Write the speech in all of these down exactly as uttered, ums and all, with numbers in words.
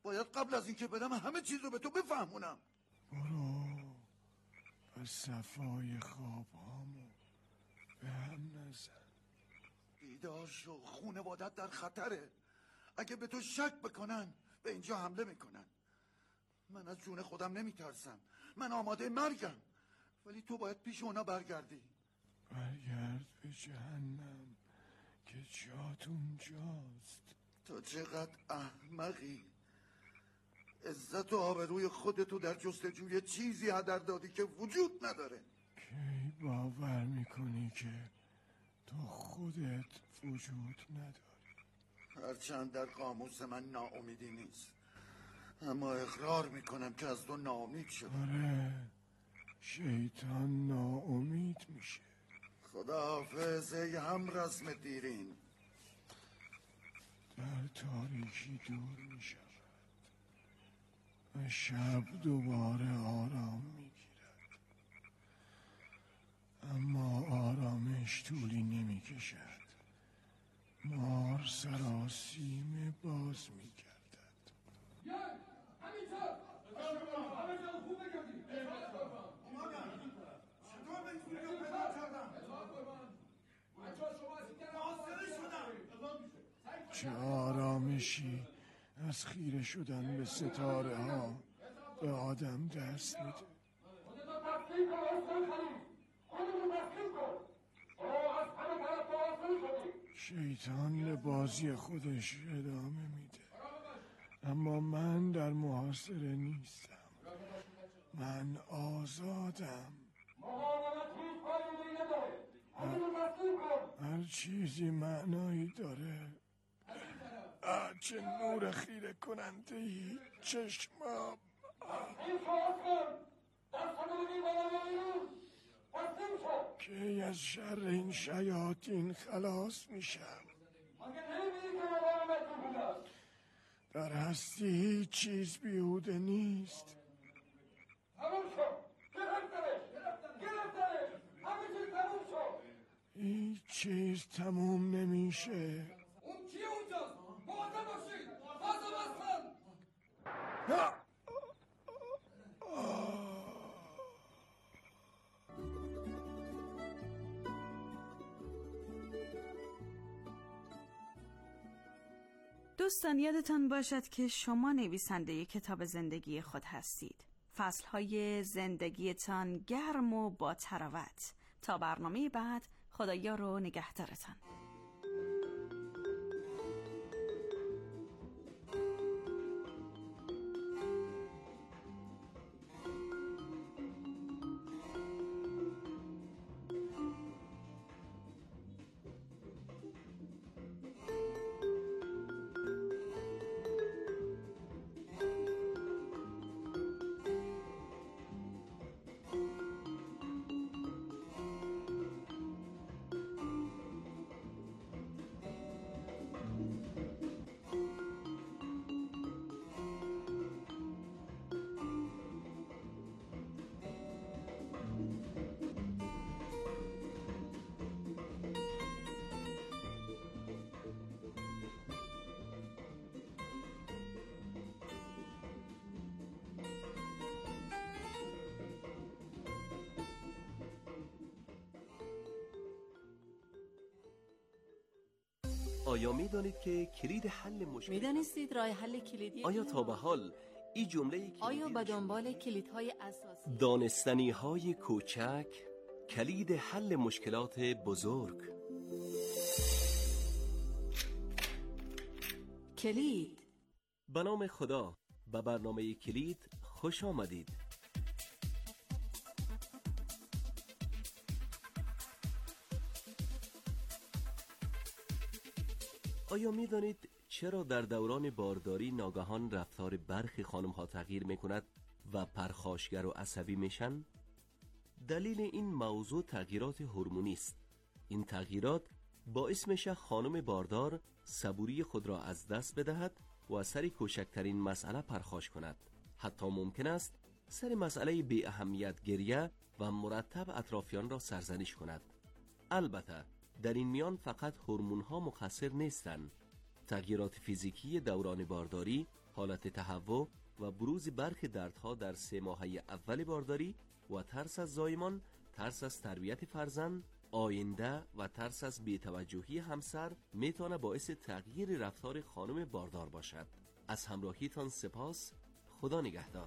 باید قبل از اینکه بدم همه چیز رو به تو بفهمونم. برو از صفای خوابامو به هم نزن. بیدار شو، خونوادت در خطره. اگه به تو شک بکنن به اینجا حمله میکنن. من از جون خودم نمیترسم، من آماده مرگم، ولی تو باید پیش اونا برگردی. برگرد به جهنم که جات اونجاست. تو چقدر احمقی. عزت و آبروی خودتو در جستجوی چیزی هدر دادی که وجود نداره. کی باور میکنی که تو خودت وجود نداری؟ هرچند در قاموس من ناامیدی نیست، اما اقرار میکنم که از تو ناامید شدم. آره، شیطان ناامید میشه. خداحافظ ای هم رسم دیرین. در تاریکی دور میشود و شب دوباره آرام میگیرد، اما آرامش طولی نمیکشد. مار سراسیمه باز میگردد. همینطور همه جا خوب بگردیم. چطور به این خونی رو پیدا کردم؟ چه آرامشی از خیره شدن به ستاره ها به آدم دست میده. شیطان به بازی خودش ادامه میده، اما من در محاصره نیستم. من آزادم. هر چیزی معنایی داره. چه نور خیره کننده ای چشمام. کی از شر این شیاطین خلاص میشم؟ در هستی هیچ چیز بیهوده نیست. هیچ چیز تموم نمیشه. اون کیه اونجاست؟ مواظب باشید. بازم هستن. دوستان یادتان باشد که شما نویسنده کتاب زندگی خود هستید. فصلهای زندگیتان گرم و با تراوت. تا برنامه بعد، خدایا رو نگهدارتان. آیا می دانید که کلید حل مشکل می دانستید راه حل کلیدی؟ آیا تا به حال این جمله آیا به دنبال کلیدهای اساسی دانستنی های کوچک کلید حل مشکلات بزرگ؟ کلید. به نام خدا، به برنامه کلید خوش آمدید. آیا می دانید چرا در دوران بارداری ناگهان رفتار برخی خانم ها تغییر می کند و پرخاشگر و عصبی میشن؟ دلیل این موضوع تغییرات هورمونی است. این تغییرات باعث میشه خانم باردار صبوری خود را از دست بدهد و از سر کوچکترین مسئله پرخاش کند. حتی ممکن است سر مسئله بی اهمیت گریه و مرتب اطرافیان را سرزنش کند. البته در این میان فقط هورمون ها مقصر نیستند. تغییرات فیزیکی دوران بارداری حالت تهوع و بروز برخی دردها در سه ماهه اول بارداری و ترس از زایمان، ترس از تربیت فرزند، آینده و ترس از بی‌توجهی همسر میتونه باعث تغییر رفتار خانم باردار باشد. از همراهیتان سپاس. خدا نگهدار.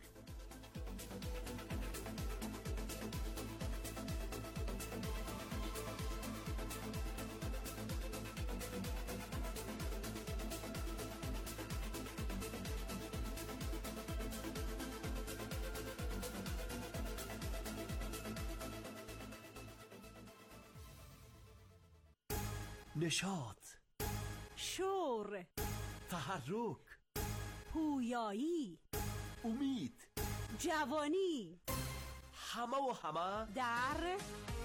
نشاط، شور، تحرک، پویایی، امید، جوانی، همه و همه در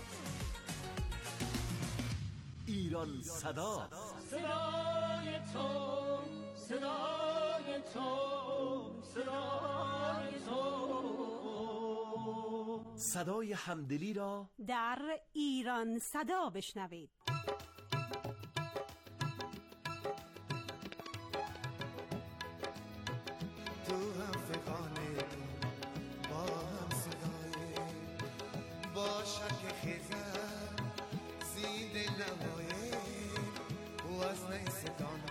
ایران صدا. صدای تو، صدای تو، صدای تو. صدای همدلی را در ایران صدا بشنوید. تو هم فقانه با هم صدای باشد که خیزم زید نوایه و از نیستان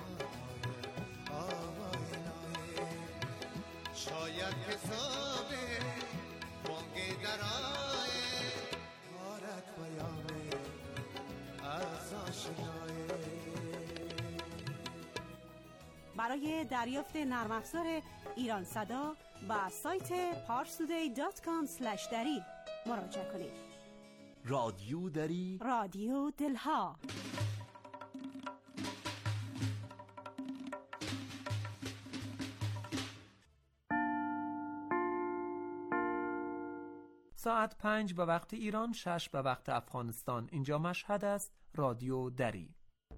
آوای نایه شاید حسابه بانگه درائه کارت بیامه از آشنایه. برای دریافت نرم افزار ایران صدا با سایت پارستودی دات کام اسلش دری مراجعه کنید. رادیو دری، رادیو دلها. ساعت پنج به وقت ایران، شش به وقت افغانستان. اینجا مشهد است. رادیو دری.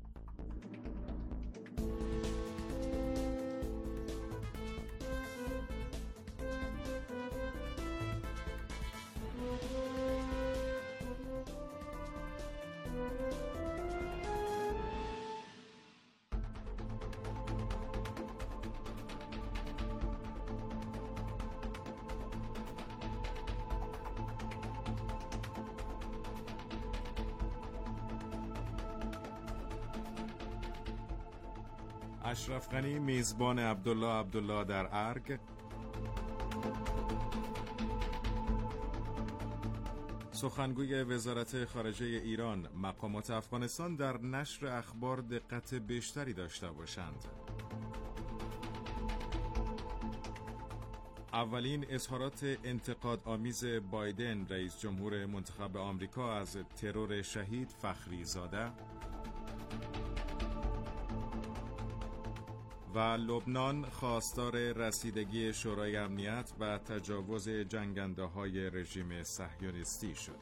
اشرف غنی میزبان عبدالله عبدالله در ارگ. سخنگوی وزارت خارجه ایران: مقامات افغانستان در نشر اخبار دقت بیشتری داشته باشند. اولین اظهارات انتقاد آمیز بایدن رئیس جمهور منتخب آمریکا از ترور شهید فخری زاده. و لبنان خواستار رسیدگی شورای امنیت و تجاوز جنگنده‌های رژیم صهیونیستی شد.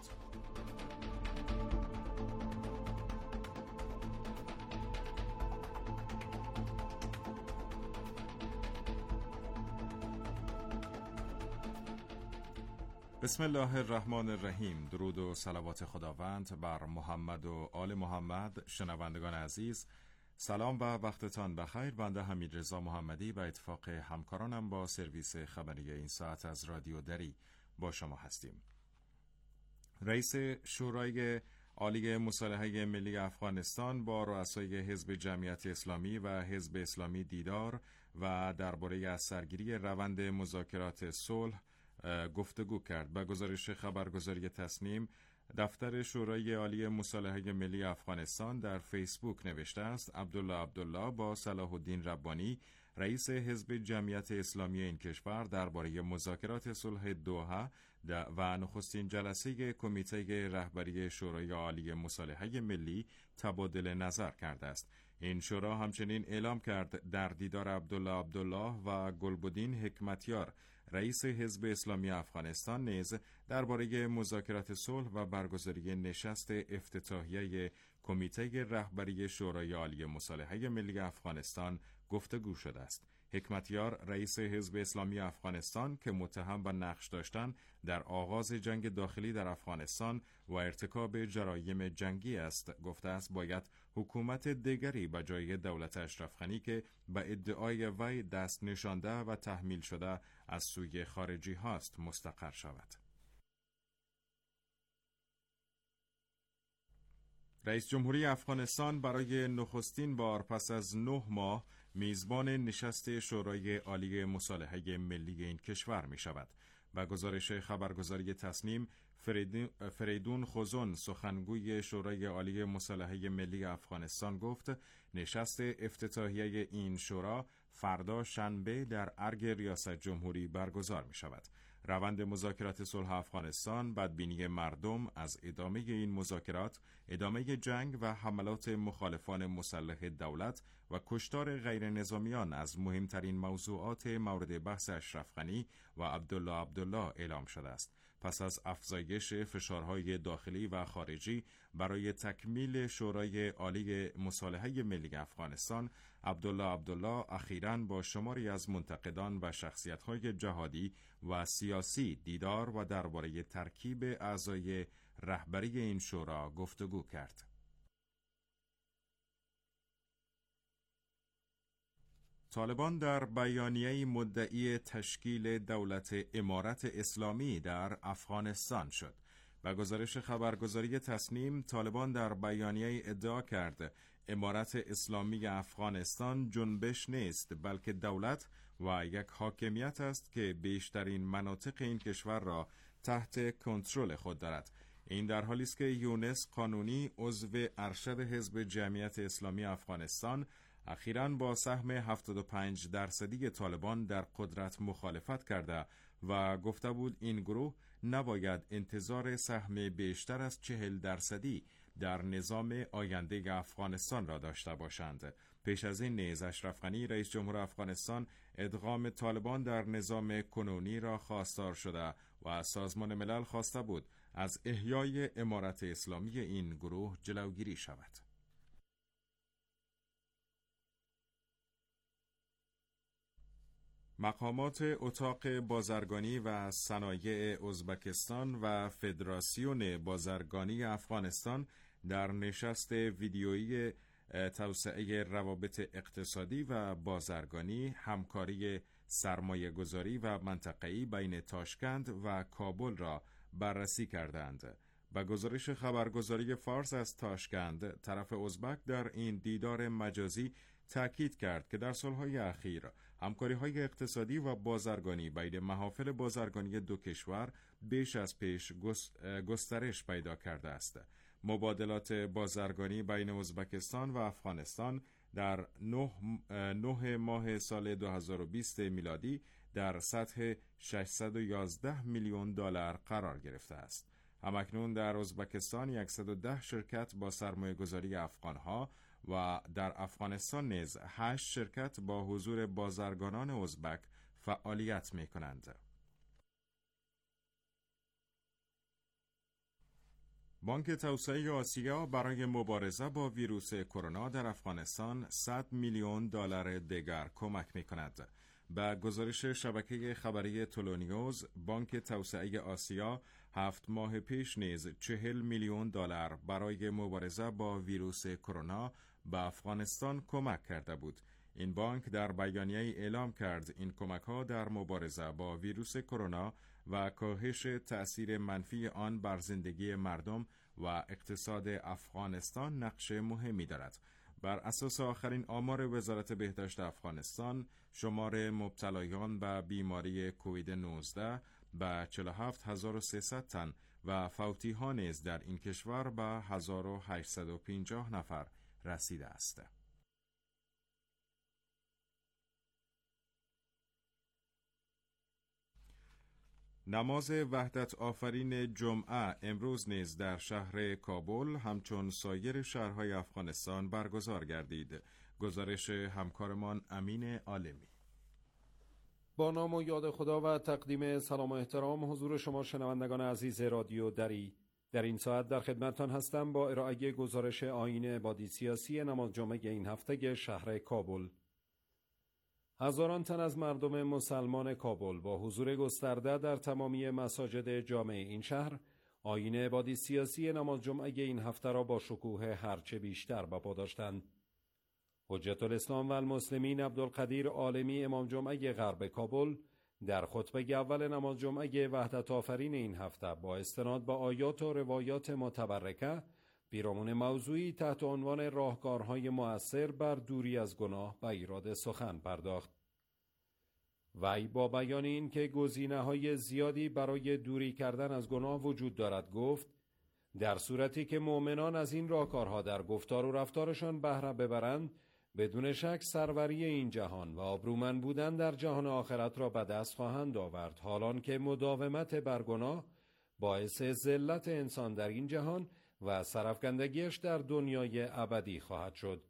بسم الله الرحمن الرحیم. درود و صلوات خداوند بر محمد و آل محمد. شنوندگان عزیز، سلام و وقتتان بخیر. بنده حمیدرضا محمدی به اتفاق همکارانم با سرویس خبری این ساعت از رادیو دری با شما هستیم. رئیس شورای عالی مصالحه ملی افغانستان با رؤسای حزب جمعیت اسلامی و حزب اسلامی دیدار و درباره از سرگیری روند مذاکرات صلح گفتگو کرد. به گزارش خبرگزاری تصنیم، دفتر شورای عالی مصالحه ملی افغانستان در فیسبوک نوشته است: عبدالله عبدالله با صلاح الدین ربانی، رئیس حزب جمعیت اسلامی این کشور، درباره مذاکرات صلح دوحه و نخستین جلسه کمیته رهبری شورای عالی مصالحه ملی تبادل نظر کرده است. این شورا همچنین اعلام کرد در دیدار عبدالله عبدالله و گلبدین حکمتیار، رئیس حزب اسلامی افغانستان، نیز درباره مذاکرات صلح و برگزاری نشست افتتاحیه کمیته رهبری شورای عالی مصالحه ملی افغانستان گفتگو شده است. حکمتیار رئیس حزب اسلامی افغانستان که متهم به نقش داشتن در آغاز جنگ داخلی در افغانستان و ارتکاب جرایم جنگی است، گفته است باید حکومت دیگری به جای دولت اشرف غنی که به ادعای وی دست نشانده و تحمیل شده از سوی خارجی هاست مستقر شود. رئیس جمهوری افغانستان برای نخستین بار پس از نه ماه میزبان نشست شورای عالی مصالحه ملی این کشور می شود. با گزارش خبرگزاری تصنیم، فریدون خوزون سخنگوی شورای عالی مصالحه ملی افغانستان گفت نشست افتتاحیه این شورا فردا شنبه در ارگ ریاست جمهوری برگزار می شود. روند مذاکرات صلح افغانستان، بدبینی مردم از ادامه این مذاکرات، ادامه جنگ و حملات مخالفان مسلح دولت و کشتار غیر نظامیان از مهمترین موضوعات مورد بحث اشرف غنی و عبدالله عبدالله اعلام شده است. پس از افزایش فشارهای داخلی و خارجی برای تکمیل شورای عالی مصالحه ملی افغانستان، عبدالله عبدالله اخیراً با شماری از منتقدان و شخصیت‌های جهادی و سیاسی دیدار و درباره ترکیب اعضای رهبری این شورا گفتگو کرد. طالبان در بیانیه مدعی تشکیل دولت امارت اسلامی در افغانستان شد. با گزارش خبرگزاری تصنیم، طالبان در بیانیه ادعا کرد امارت اسلامی افغانستان جنبش نیست بلکه دولت و یک حاکمیت است که بیشترین مناطق این کشور را تحت کنترل خود دارد. این در حالی است که یونس قانونی عضو ارشد حزب جمعیت اسلامی افغانستان اخیراً با سهم هفتاد و پنج درصدی طالبان در قدرت مخالفت کرده و گفته بود این گروه نباید انتظار سهم بیشتر از چهل درصدی در نظام آینده افغانستان را داشته باشند. پیش از این نیز اشرف غنی رئیس جمهور افغانستان ادغام طالبان در نظام کنونی را خواستار شده و از سازمان ملل خواسته بود از احیای امارت اسلامی این گروه جلوگیری شود. مقامات اتاق بازرگانی و صنایع ازبکستان و فدراسیون بازرگانی افغانستان در نشست ویدیویی توسعه روابط اقتصادی و بازرگانی، همکاری سرمایه‌گذاری و منطقه‌ای بین تاشکند و کابل را بررسی کردند. با گزارش خبرگزاری فارس از تاشکند، طرف ازبک در این دیدار مجازی تأکید کرد که در سالهای اخیر همکاری‌های اقتصادی و بازرگانی بین محافل بازرگانی دو کشور بیش از پیش گسترش پیدا کرده است. مبادلات بازرگانی بین ازبکستان و افغانستان در نه, نه ماه سال دو هزار و بیست میلادی در سطح ششصد و یازده میلیون دلار قرار گرفته است. همکنون در ازبکستان صد و ده شرکت با سرمایه‌گذاری افغان‌ها و در افغانستان نیز هشت شرکت با حضور بازرگانان ازبک فعالیت می‌کنند. بانک توسعه آسیا برای مبارزه با ویروس کرونا در افغانستان صد میلیون دلار دیگر کمک می‌کند. با گزارش شبکه خبری تولونیوز، بانک توسعه آسیا هفت ماه پیش نیز چهل میلیون دلار برای مبارزه با ویروس کرونا به افغانستان کمک کرده بود. این بانک در بیانیه اعلام کرد این کمک‌ها در مبارزه با ویروس کرونا و کاهش تأثیر منفی آن بر زندگی مردم و اقتصاد افغانستان نقش مهمی دارد. بر اساس آخرین آمار وزارت بهداشت افغانستان، شمار مبتلایان به بیماری کووید نوزده به چهل و هفت هزار و سیصد تن و فوتی‌ها نیز در این کشور به هزار و هشتصد و پنجاه نفر رسیده است. نماز وحدت آفرین جمعه امروز نیز در شهر کابل همچون سایر شهرهای افغانستان برگزار گردید. گزارش همکارمان امین عالمی. با نام و یاد خدا و تقدیم سلام و احترام حضور شما شنوندگان عزیز رادیو دری، در این ساعت در خدمتتان هستم با ارائه گزارش آیین عبادی سیاسی نماز جمعه این هفته شهر کابل. هزاران تن از مردم مسلمان کابل با حضور گسترده در تمامی مساجد جامع این شهر آیین عبادی سیاسی نماز جمعه این هفته را با شکوه هرچه بیشتر برپا داشتند. حجت الاسلام و المسلمین عبدالقدیر عالمی امام جمعه غرب کابل در خطبه اول نماز جمعه وحدت آفرین این هفته با استناد به آیات و روایات متبرکه پیرامون موضوعی تحت عنوان راهکارهای مؤثر بر دوری از گناه به ایراد سخن پرداخت. وی با بیان این که گزینه‌های زیادی برای دوری کردن از گناه وجود دارد گفت در صورتی که مؤمنان از این راهکارها در گفتار و رفتارشان بهره ببرند بدون شک سروری این جهان و آبرومند بودن در جهان آخرت را به دست خواهند آورد، حالان که مداومت بر گناه باعث ذلت انسان در این جهان و سرافکندگیش در دنیای ابدی خواهد شد.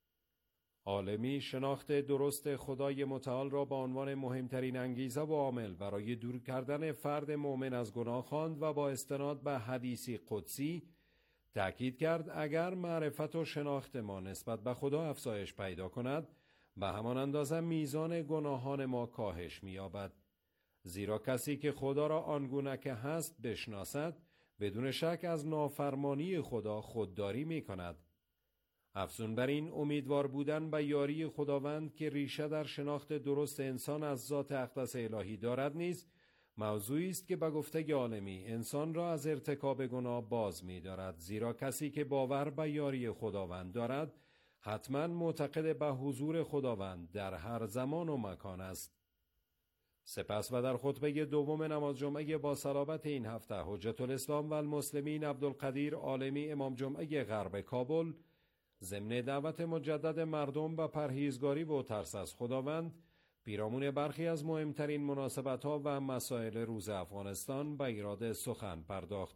عالمی شناخت درست خدای متعال را با عنوان مهمترین انگیزه و عامل برای دور کردن فرد مؤمن از گناه خواند و با استناد به حدیثی قدسی تأکید کرد اگر معرفت و شناخت ما نسبت به خدا افزایش پیدا کند به همان اندازه میزان گناهان ما کاهش می‌یابد، زیرا کسی که خدا را آنگونه که هست بشناسد بدون شک از نافرمانی خدا خودداری می‌کند. افزون بر این امیدوار بودن به یاری خداوند که ریشه در شناخت درست انسان از ذات اقدس الهی دارد نیز موضوعی است که به گفته عالمی انسان را از ارتکاب گناه باز می دارد، زیرا کسی که باور به یاری خداوند دارد حتما معتقد به حضور خداوند در هر زمان و مکان است. سپس و در خطبه دوم نماز جمعه با صلابت این هفته حجت الاسلام و المسلمین عبدالقدیر عالمی امام جمعه غرب کابل ضمن دعوت مجدد مردم به پرهیزگاری و ترس از خداوند پیرامون برخی از مهمترین مناسبت‌ها و مسائل روز افغانستان به ایراد سخن پرداخت.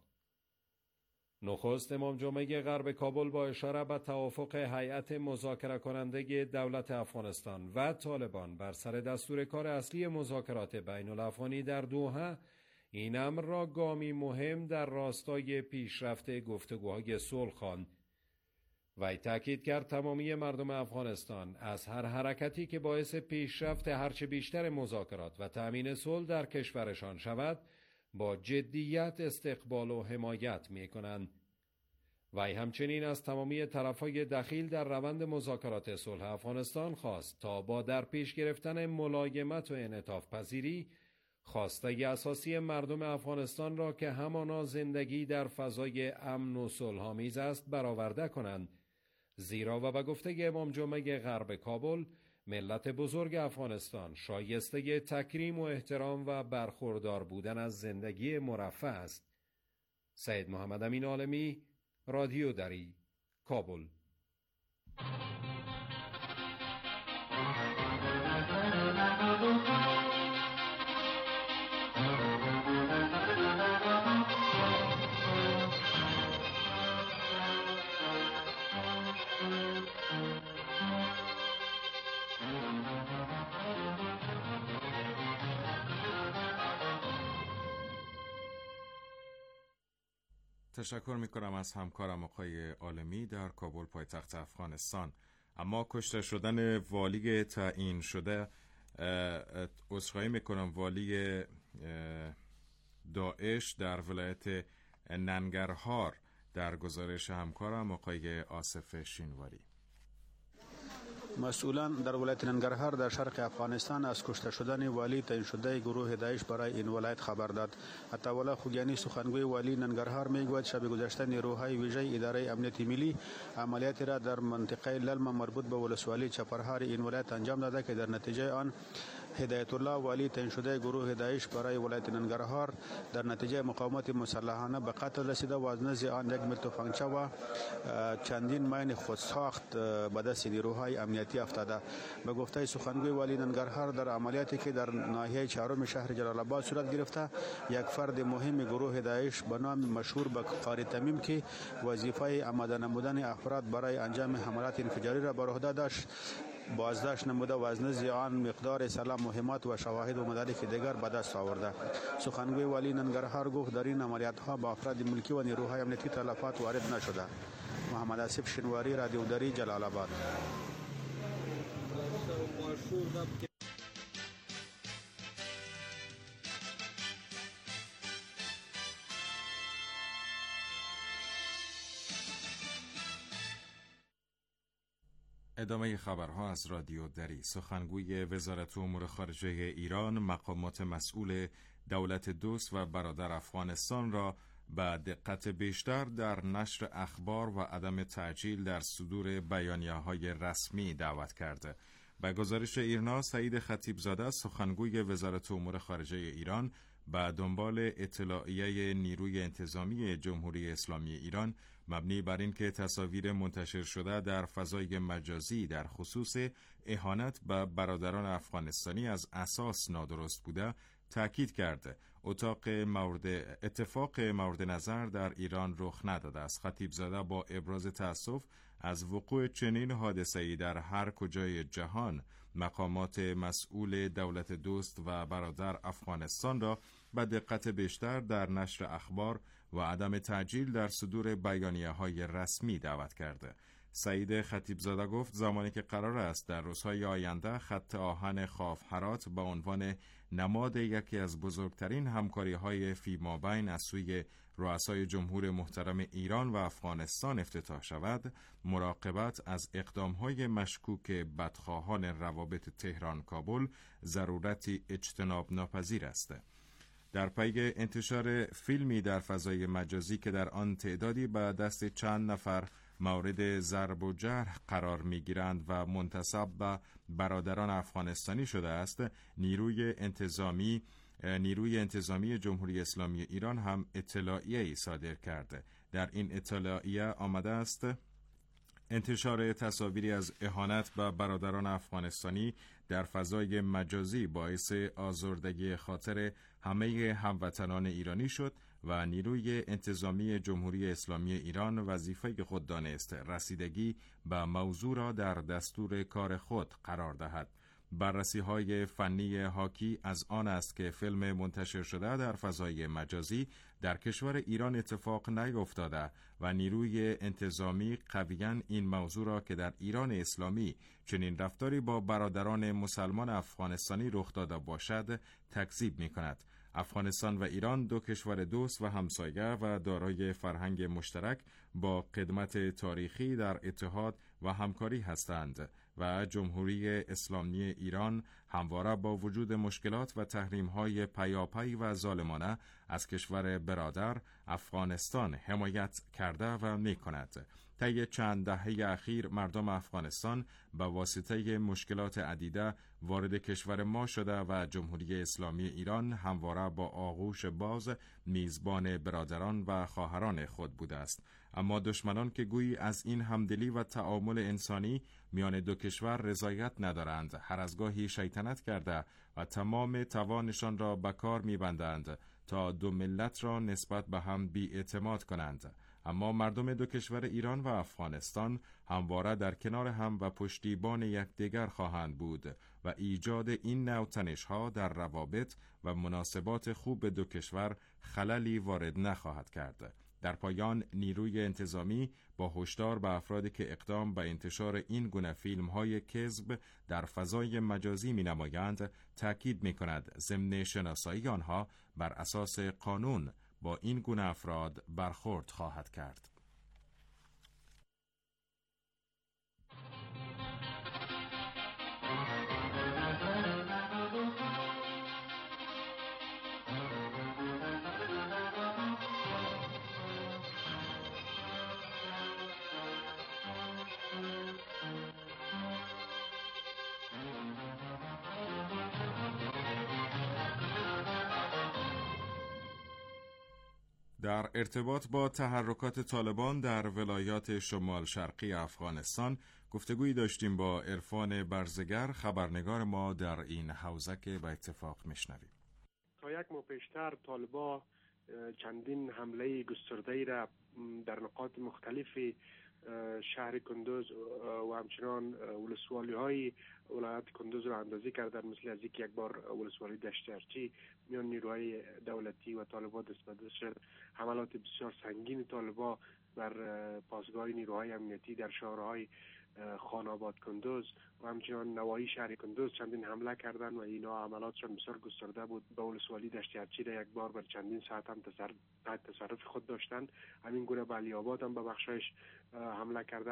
نخست امام جمعه غرب کابل با اشاره به توافق هیئت مذاکره کننده دولت افغانستان و طالبان بر سر دستور کار اصلی مذاکرات بین الافغانی در دوحه این امر را گامی مهم در راستای پیشرفت گفتگوهای صلح خواند. وی تأکید کرد تمامی مردم افغانستان از هر حرکتی که باعث پیشرفت هرچه بیشتر مذاکرات و تأمین صلح در کشورشان شود با جدیت استقبال و حمایت می کنند. وی همچنین از تمامی طرفهای دخیل در روند مذاکرات صلح افغانستان خواست تا با در پیش گرفتن ملایمت و انعطاف پذیری خواسته اساسی مردم افغانستان را که همانا زندگی در فضای امن و صلح‌آمیز است برآورده کنند، زیرا و به گفته امام جمعه غرب کابل ملت بزرگ افغانستان شایسته تکریم و احترام و برخوردار بودن از زندگی مرفه است. سید محمد امین عالمی، رادیو دری، کابل. تشکر می کنم از همکارم آقای عالمی در کابل پایتخت افغانستان. اما کشته شدن والی تعیین شده، عذرخواهی می کنم، والی داعش در ولایت ننگرهار در گزارش همکارم آقای آصف شینواری. مسئولان در ولایت ننگرهار در شرق افغانستان از کشته شدن والی تعیین شده گروه داعش برای این ولایت خبر داد. عطاالله خوگیانی سخنگوی والی ننگرهار میگوید شب گذشته نیروهای ویژه اداره امنیت ملی عملیاتی را در منطقه للمه مربوط به ولسوالی چپرهار این ولایت انجام داده که در نتیجه آن هدایت الله والی تعیین شده گروه داعش برای ولایت ننگرهار در نتیجه مقاومت مسلحانه به قتل رسیده و از نزد آن یک ملت تفنگچه و چندین مین خودساخت به دست نیروهای امنیتی افتاده. به گفته سخنگوی والی ننگرهار در عملیاتی که در ناحیه چهارم شهر جلال آباد صورت گرفته یک فرد مهم گروه داعش به نام مشهور به قاری تمیم که وظیفه آماده نمودن افراد برای انجام حملات انفجاری را بر عهده داشت بازداشت نموده و از نزد آن مقدار سلاح مهمات و شواهد و مدارک دیگر به دست آورده. سخنگوی والی ننگرهار گفت در این عملیات ها با افراد ملکی و نیروهای امنیتی تلفات وارد نشده. محمد آصف شینواری، رادیو دری، جلال آباد. ادامه خبرها از رادیو دری. سخنگوی وزارت امور خارجه ایران مقامات مسئول دولت دوست و برادر افغانستان را به دقت بیشتر در نشر اخبار و عدم تعجیل در صدور بیانیه‌های رسمی دعوت کرده. به گزارش ایرنا، سعید خطیبزاده سخنگوی وزارت امور خارجه ایران به دنبال اطلاعیه نیروی انتظامی جمهوری اسلامی ایران مبنی بر اینکه تصاویر منتشر شده در فضای مجازی در خصوص اهانت به برادران افغانستانی از اساس نادرست بوده، تأکید کرده اتاق مورد اتفاق مورد نظر در ایران رخ نداده است. خطیبزاده با ابراز تأسف از وقوع چنین حادثه‌ای در هر کجای جهان مقامات مسئول دولت دوست و برادر افغانستان را به دقت بیشتر در نشر اخبار و عدم تعجیل در صدور بیانیه‌های رسمی دعوت کرده. سعید خطیبزاده گفت زمانی که قرار است در روزهای آینده خط آهن خاف هرات به عنوان نماد یکی از بزرگترین همکاری‌های فیمابین از سوی رؤسای جمهور محترم ایران و افغانستان افتتاح شود، مراقبت از اقدام‌های مشکوک بدخواهان روابط تهران کابل ضرورتی اجتناب ناپذیر است. در پی انتشار فیلمی در فضای مجازی که در آن تعدادی به دست چند نفر مورد ضرب و جرح قرار می‌گیرند و منتسب به برادران افغانستانی شده است، نیروی انتظامی نیروی انتظامی جمهوری اسلامی ایران هم اطلاعیه‌ای صادر کرده. در این اطلاعیه آمده است انتشار تصاویری از اهانت به برادران افغانستانی در فضای مجازی باعث آزردگی خاطر همه هموطنان ایرانی شد و نیروی انتظامی جمهوری اسلامی ایران وظیفه خود دانست رسیدگی به موضوع را در دستور کار خود قرار دهد. بررسی‌های فنی حاکی از آن است که فیلم منتشر شده در فضای مجازی در کشور ایران اتفاق نیفتاده و نیروی انتظامی قویاً این موضوع را که در ایران اسلامی چنین رفتاری با برادران مسلمان افغانستانی رخ داده باشد تکذیب می‌کند. افغانستان و ایران دو کشور دوست و همسایه و دارای فرهنگ مشترک با قدمت تاریخی در اتحاد و همکاری هستند و جمهوری اسلامی ایران همواره با وجود مشکلات و تحریم‌های پیاپی و ظالمانه از کشور برادر افغانستان حمایت کرده و می‌کند. طی چند دهه اخیر مردم افغانستان به واسطه مشکلات عدیده وارد کشور ما شده و جمهوری اسلامی ایران همواره با آغوش باز میزبان برادران و خواهران خود بوده است. اما دشمنان که گویی از این همدلی و تعامل انسانی میان دو کشور رضایت ندارند، هر از گاهی شیطنت کرده و تمام توانشان را به کار می‌بندند تا دو ملت را نسبت به هم بی‌اعتماد کنند. اما مردم دو کشور ایران و افغانستان همواره در کنار هم و پشتیبان یکدیگر خواهند بود و ایجاد این نوع تنش‌ها در روابط و مناسبات خوب دو کشور خللی وارد نخواهد کرد. در پایان نیروی انتظامی با هشدار به افرادی که اقدام به انتشار این گونه فیلم‌های کذب در فضای مجازی می‌نمایند تأکید می‌کند ضمن شناسایی آنها بر اساس قانون با این گونه افراد برخورد خواهد کرد. در ارتباط با تحرکات طالبان در ولایات شمال شرقی افغانستان گفتگویی داشتیم با عرفان برزگر، خبرنگار ما در این حوزه که به اتفاق میشنویم. تا یک ماه پیشتر طالبان چندین حمله گسترده‌ای را در نقاط مختلفی شهر کندوز و همچنان ولسوالی‌های ولایت کندوز را اندازی کردن، مثل از یک یک بار ولسوالی دشت ارچی میان نیروهای دولتی و طالبان دست به دست شد. حملات بسیار سنگین طالبان بر پاسگاه نیروهای امنیتی در شهرهای خاناباد کندوز و همچنان نواحی شهر کندوز چندین حمله کردن و اینا عملاتشان بسیار گسترده بود. به ولسوالی دشت ارچی را یک بار بر چندین ساعت هم تحت تصرف خود داشتن. همین گونه به علی آباد هم به بخشایش حمله کردن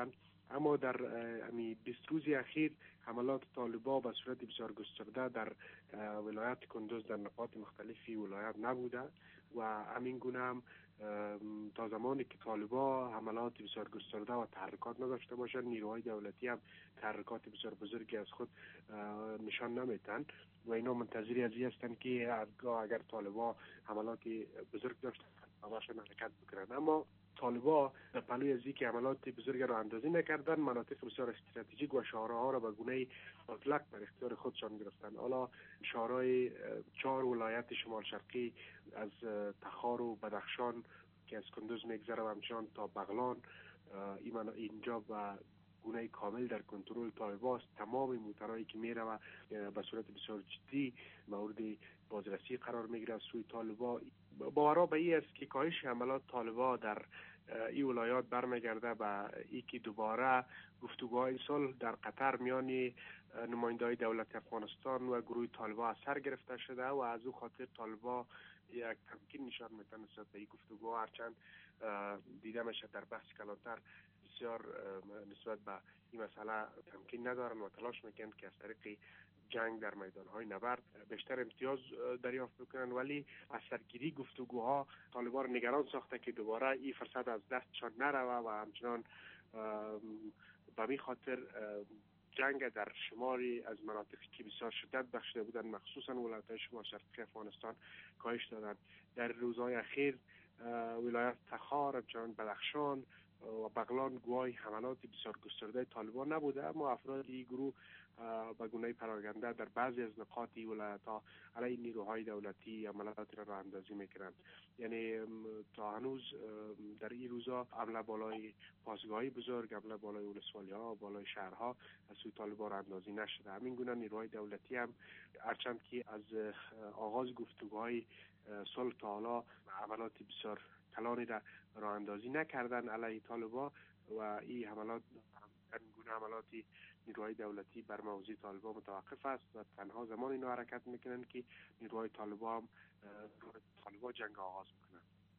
اما در امی بیست روز اخیر حملات طالبان به صورت بسیار گسترده در ولایت کندوز در نقاط مختلفی ولایت نبوده و همین گونه هم تا زمانی که طالبان حملات بسیار گسترده و تحرکات نداشته باشند، نیروهای دولتی هم تحرکات بسیار بزرگی از خود نشان نمیدن و اینا منتظری از این هستند که اگر طالبان حملات بزرگ داشتن همشون حرکت بکنن. اما طالبان در پلوی از اینکه عملیات بزرگ را اندازی نکردن، مناطق بسیار استراتژیک و شهرها را به گونه مطلق در اختیار خودشان گرفتن. حالا شهرهای چهار ولایت شمال شرقی از تخار و بدخشان که از کندوز میگذره و همچنان تا بغلان اینجا و گونه کامل در کنترل طالبان است. تمام موترهایی که میره و به صورت بسیار جدی مورد بازرسی قرار میگیره از سوی طالبان. باورا به این است که کاهش حملات طالبان در این ولایات برمیگرده به ای که دوباره گفتگوهای صلح در قطر میان نماینده‌های دولت افغانستان و گروه طالبان سر گرفته شده و از او خاطر طالبان یک تمکین نشان میدن نسبت به این گفتگوها، هرچند دیده میشه در بحث کلانتر بسیار نسبت به این مسئله تمکین ندارن و تلاش میکنن که از طریق جنگ در میدانهای نبرد بیشتر امتیاز دریافت بکنن، ولی از سرگیری گفتگوها طالبان نگران ساخته که دوباره این فرصت از دستشان نروه و همچنان به می خاطر جنگ در شماری از مناطقی که بسیار شدت بخشیده بودن، مخصوصا ولایت‌های شمال شرقی افغانستان کاهش دادن. در روزهای اخیر ولایت تخار، همچنان بدخشان و بغلان گواهی حملات بسیار گسترده طالبان نبوده، اما افراد این گروه به گونه پراگنده در بعضی از نقاط این ولایت‌ها علیه نیروهای دولتی عملیات را راه اندازی میکنند. یعنی تا هنوز در این روزا حمله بالای پاسگاهی بزرگ، حمله بالای ولسوالی‌ها، بالای شهرها از سوی طالبان راه اندازی نشده. همین گونه نیروهای دولتی هم هرچند که از آغاز گفتگوهای صلح تا حالا عملیات بسیار کلانی را راه اندازی نکردن علیه طالبان و این حملات این گونه عملیاتی نیروهای دولتی بر موضع طالبان متوقف است و تنها زمان اینا حرکت میکنن که نیروهای طالبان هم طالبان جنگ آغاز میکنن.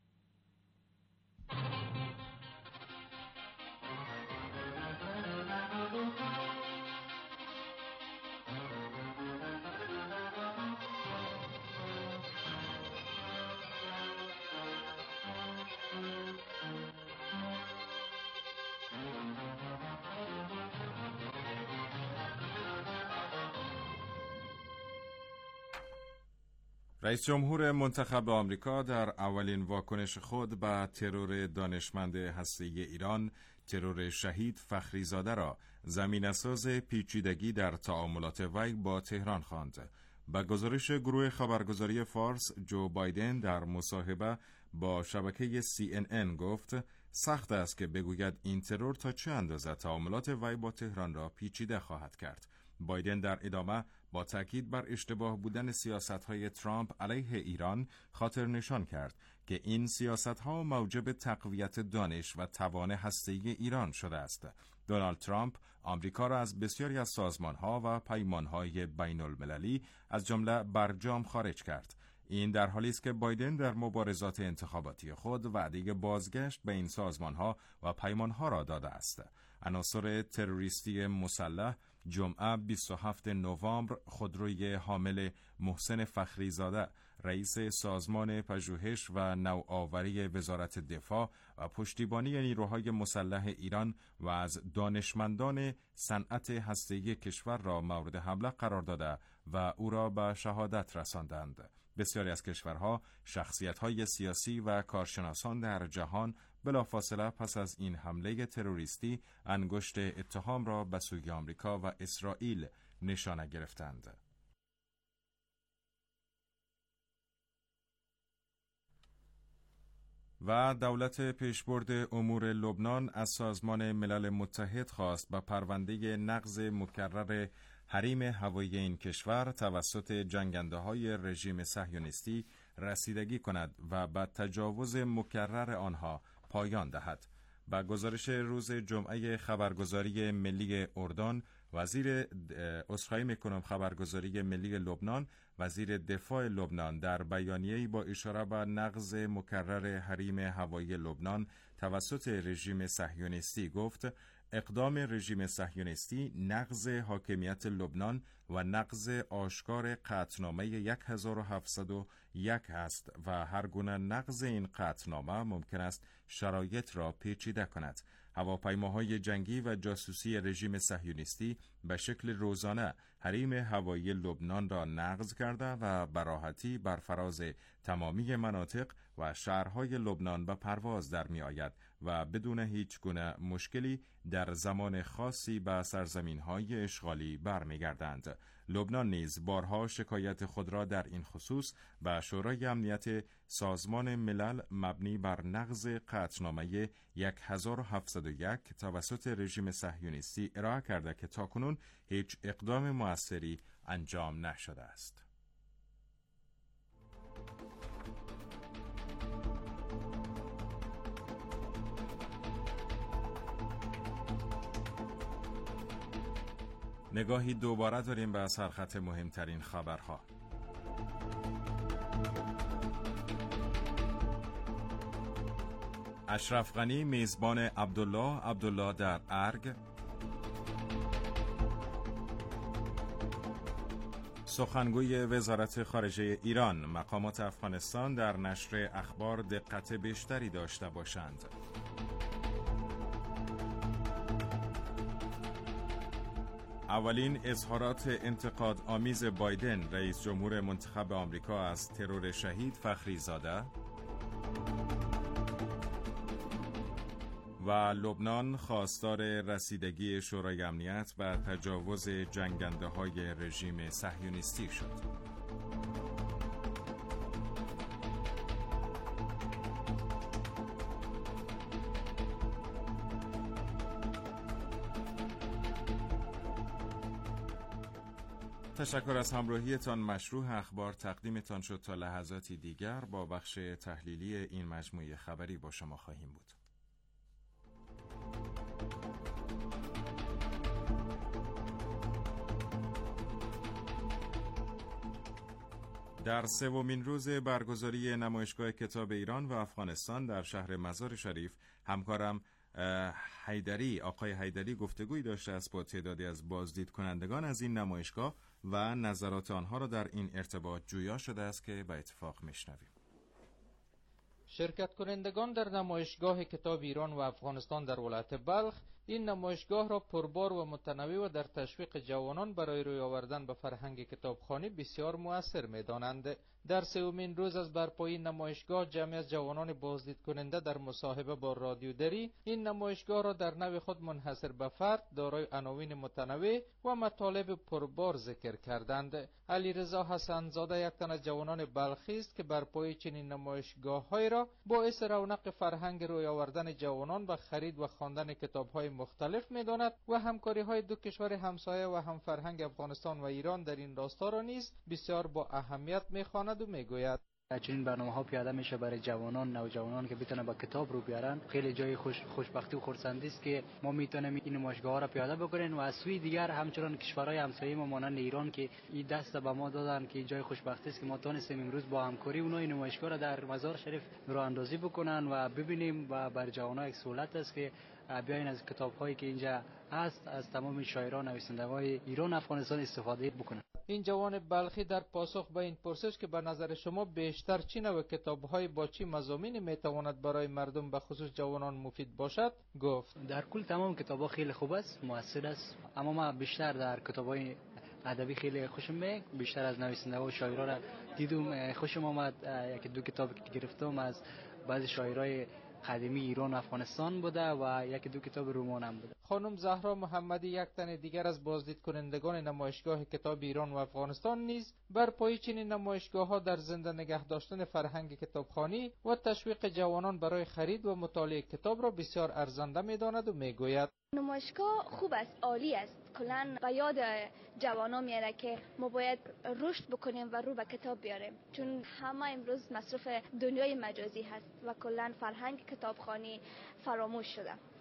رئیس جمهور منتخب آمریکا در اولین واکنش خود به ترور دانشمند هسته‌ای ایران، ترور شهید فخریزاده را زمینه‌ساز پیچیدگی در تعاملات وی با تهران خواند. به گزارش گروه خبرگزاری فارس، جو بایدن در مصاحبه با شبکه سی ان ان گفت سخت است که بگوید این ترور تا چه اندازه تعاملات وی با تهران را پیچیده خواهد کرد. بایدن در ادامه با تاکید بر اشتباه بودن سیاست‌های ترامپ علیه ایران خاطر نشان کرد که این سیاست‌ها موجب تقویت دانش و توان هسته‌ای ایران شده است. دونالد ترامپ آمریکا را از بسیاری از سازمان‌ها و پیمان‌های بین‌المللی از جمله برجام خارج کرد. این در حالی است که بایدن در مبارزات انتخاباتی خود وعده بازگشت به این سازمان‌ها و پیمان‌ها را داده است. عناصر تروریستی مسلح جمعه بیست و هفتم نوامبر خودروی حامل محسن فخریزاده، رئیس سازمان پژوهش و نوآوری وزارت دفاع و پشتیبانی نیروهای مسلح ایران و از دانشمندان صنعت هسته‌ای کشور را مورد حمله قرار داده و او را به شهادت رساندند. بسیاری از کشورها، شخصیت‌های سیاسی و کارشناسان در جهان بلافاصله پس از این حمله تروریستی انگشت اتهام را به سوی آمریکا و اسرائیل نشانه گرفتند. و دولت پیشبرد امور لبنان از سازمان ملل متحد خواست به پرونده نقض مکرر حریم هوایی این کشور توسط جنگنده‌های رژیم صهیونیستی رسیدگی کند و به تجاوز مکرر آنها پایان دهد. با گزارش روز جمعه خبرگزاری ملی اردن، وزیر عذرخواهی میکنم خبرگزاری ملی لبنان، وزیر دفاع لبنان در بیانیه‌ای با اشاره به نقض مکرر حریم هوایی لبنان توسط رژیم صهیونیستی گفت اقدام رژیم صهیونیستی نقض حاکمیت لبنان و نقض آشکار قطعنامه هزار و هفتصد و یک است و هر گونه نقض این قطعنامه ممکن است شرایط را پیچیده کند. هواپیماهای جنگی و جاسوسی رژیم صهیونیستی به شکل روزانه حریم هوایی لبنان را نقض کرده و به راحتی بر فراز تمامی مناطق و شهرهای لبنان به پرواز در می آید و بدون هیچ گونه مشکلی در زمان خاصی به سرزمین‌های اشغالی برمیگردند. لبنان نیز بارها شکایت خود را در این خصوص به شورای امنیت سازمان ملل مبنی بر نقض قطعنامه هزار و هفتصد و یک توسط رژیم صهیونیستی ارائه کرده که تاکنون هیچ اقدام مؤثری انجام نشده است. نگاهی دوباره داریم به سرخط مهمترین خبرها. اشرف غنی میزبان عبدالله عبدالله در ارگ. سخنگوی وزارت خارجه ایران: مقامات افغانستان در نشر اخبار دقت بیشتری داشته باشند. اولین اظهارات انتقاد آمیز بایدن رئیس جمهور منتخب آمریکا از ترور شهید فخری زاده و لبنان خواستار رسیدگی شورای امنیت به تجاوز جنگنده های رژیم صهیونیستی شد. تشکر از همراهیتان. مشروع اخبار تقدیمتان شد. تا لحظاتی دیگر با بخش تحلیلی این مجموعه خبری با شما خواهیم بود. در سومین روز برگزاری نمایشگاه کتاب ایران و افغانستان در شهر مزار شریف، همکارم حیدری آقای حیدری گفتگوی داشته است با تعدادی از بازدید کنندگان از این نمایشگاه و نظرات آنها را در این ارتباط جویا شده است که به اتفاق میشنویم. شرکت کنندگان در نمایشگاه کتاب ایران و افغانستان در ولایت بلخ این نمایشگاه را پربار و متنوع و در تشویق جوانان برای روی آوردن به فرهنگ کتابخوانی بسیار مؤثر می‌دانند. در سومین روز از برپایی نمایشگاه، جمعی از جوانان بازدید کننده در مصاحبه با رادیو دری این نمایشگاه را در نوع خود منحصر به فرد، دارای عناوین متنوع و مطالب پربار ذکر کردند. علیرضا حسن‌زاده یک تن از جوانان بلخی است که برپایی چنین نمایشگاه‌هایی را باعث رونق فرهنگ روی آوردن جوانان به خرید و خواندن کتاب‌های مختلف می‌داند و همکاری‌های دو کشور همسایه و هم فرهنگ افغانستان و ایران در این راستا را نیز بسیار با اهمیت می‌خواند و می‌گوید. چنین برنامه‌ها پیاده میشه برای جوانان، نوجوانان که بتونن با کتاب رو بیارن. خیلی جای خوش خوشبختی و خرسندی است که ما میتونیم این نمایشگاه‌ها را پیاده بکنیم و از سوی دیگر همچنان کشورهای همسایه ما مانند ایران که این دست به ما دادن که جای خوشبختی است که ما تونستیم امروز با همکاری اونها این نمایشگاه را در مزار شریف راه اندازی بکنن و ببینیم و بر جوانان یک سهولت است که بیاین از کتاب‌هایی که اینجا هست از تمام شاعران و نویسنده‌های ایران و افغانستان استفاده بکنن. این جوان بلخی در پاسخ به این پرسش که به نظر شما بیشتر چی نوع کتاب‌های با چی مضامینی میتواند برای مردم به خصوص جوانان مفید باشد گفت. در کل تمام کتاب‌ها خیلی خوب است، مؤثر است، اما ما بیشتر در کتاب‌های ادبی خیلی خوشم میاد. بیشتر از نویسنده و شاعرها را دیدم، خوشم آمد. یک دو کتاب که گرفتم از بعضی شاعرای قدیمی ایران و افغانستان بوده و یک دو کتاب رمان هم بوده. خانم زهرا محمدی یک تن دیگر از بازدید کنندگان نمایشگاه کتاب ایران و افغانستان نیز بر پای چنین نمایشگاه‌ها در زنده نگه داشتن فرهنگ کتابخوانی و تشویق جوانان برای خرید و مطالعه کتاب را بسیار ارزنده می‌داند و می‌گوید. نمایشگاه خوب است، عالی است. کلاً به یاد جوانان میاره که ما باید رشد بکنیم و رو به کتاب بیاریم، چون همه امروز مصروف دنیای مجازی هست و کلاً فرهنگ کتابخوانی فراموش شده.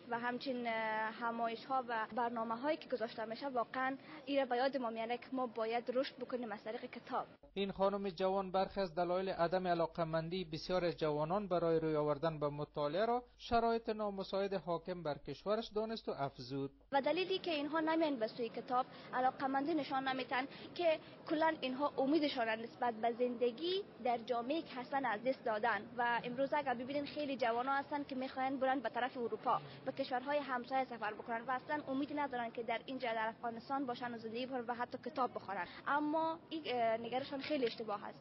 و همچنین همایش ها و برنامه هایی که گذاشته میشه واقعا ایره به یاد ما میاره که ما باید رشد بکنیم از طریق کتاب. این خانم جوان برخی از دلایل عدم علاقمندی بسیار از جوانان برای روی آوردن به مطالعه را شرایط نامساعد حاکم بر کشورش دانست و افزود. و دلیلی که اینها نمیان به سوی کتاب علاقمندی نشان نمیتن که کلا اینها امیدشان نسبت به زندگی در جامعه که هستن از دست دادن و امروز اگر ببینین خیلی جوانا هستن که میخواین برن به طرف اروپا به کشورهای همسایه سفر بکنن و اصلا امیدی ندارن که در اینجا در افغانستان باشن و زندگی کنن و حتی کتاب بخونن. اما این نگرششان خیلی اشتباه است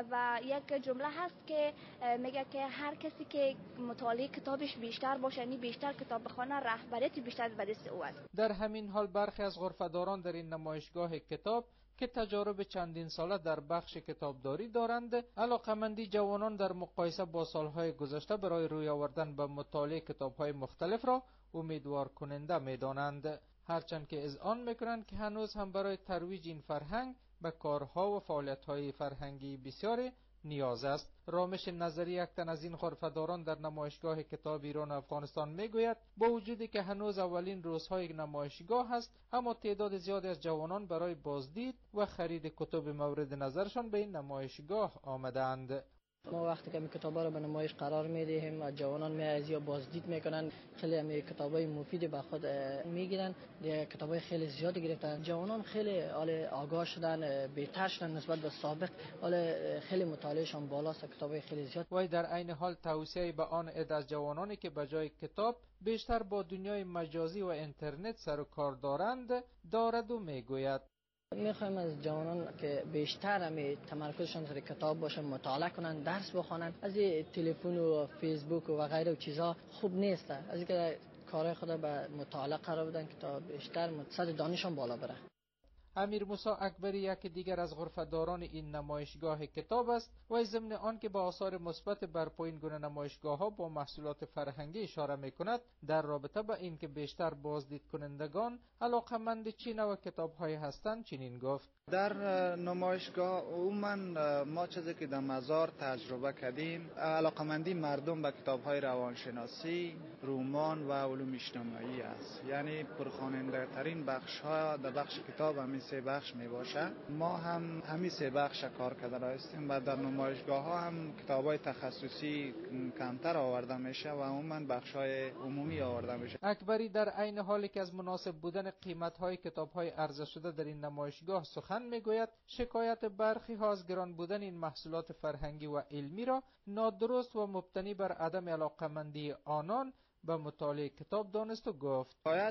و یک جمله هست که میگه که هر کسی که مطالعه کتابش بیشتر باشه یعنی بیشتر کتاب بخونه رهبریت بیشتر به دست او است. در همین حال برخی از غرفه‌داران در این نمایشگاه کتاب که تجارب چندین ساله در بخش کتابداری دارند، علاقمندی جوانان در مقایسه با سالهای گذشته برای روی آوردن به مطالعه کتاب‌های مختلف را امیدوار کننده می‌دانند، هرچند که اذعان می‌کنند که هنوز هم برای ترویج این فرهنگ به کارها و فعالیت‌های فرهنگی بسیاری نیاز است. رامش نظری یک تن از این غرفه‌داران در نمایشگاه کتاب ایران و افغانستان میگوید با وجودی که هنوز اولین روزهای نمایشگاه است، اما تعداد زیادی از جوانان برای بازدید و خرید کتب مورد نظرشان به این نمایشگاه آمدند. ما وقتی که کتابا رو به نمایش قرار میدهیم و جوانان می از یا بازدید میکنن، خیلی هم کتابای مفید به خود میگیرن، کتابای خیلی زیاد گرفتن، جوانان خیلی حال آگاه شدن، بهتر شدن نسبت به سابق، حال خیلی مطالعهشان بالاست، کتابای خیلی زیاد. و در عین حال توصیه به آن عده از جوانانی که به جای کتاب بیشتر با دنیای مجازی و اینترنت سر و کار دارند دارد و میگوید میخوایم از جوانان که بیشتر همی تمرکزشان سر کتاب باشه، مطالعه کنن، درس بخونن، از تلفن و فیسبوک و غیره و چیزها خوب نیست، از اینکه کارهای خود به مطالعه قرار بدن که تا بیشتر سطح دانششان بالا بره. امیر موسی اکبری یک دیگر از غرفه‌داران این نمایشگاه کتاب است و ضمن آن که به آثار مثبت برپا این گونه نمایشگاه‌ها با محصولات فرهنگی اشاره می‌کند، در رابطه با اینکه بیشتر بازدید کنندگان علاقه‌مند چه نوع کتاب‌هایی هستند چنین گفت: در نمایشگاه عموما ما چیزی که در مزار تجربه کردیم علاقه‌مندی مردم به کتاب‌های روانشناسی، رمان و علوم اجتماعی است. یعنی پرخواننده ترین بخش‌ها در بخش کتاب همین سه بخش می باشه. ما هم همین سه بخش کار کرده هستیم و در نمایشگاه ها هم کتاب‌های تخصصی کمتر آورده میشه و عموما بخش‌های عمومی آورده میشه. اکبری در عین حالی که از مناسب بودن قیمت‌های کتاب‌های عرضه شده در این نمایشگاه سخن میگوید، شکایت برخی ها از گران بودن این محصولات فرهنگی و علمی را نادرست و مبتنی بر عدم علاقمندی آنان به مطالعه کتاب دانست و گفت شکایت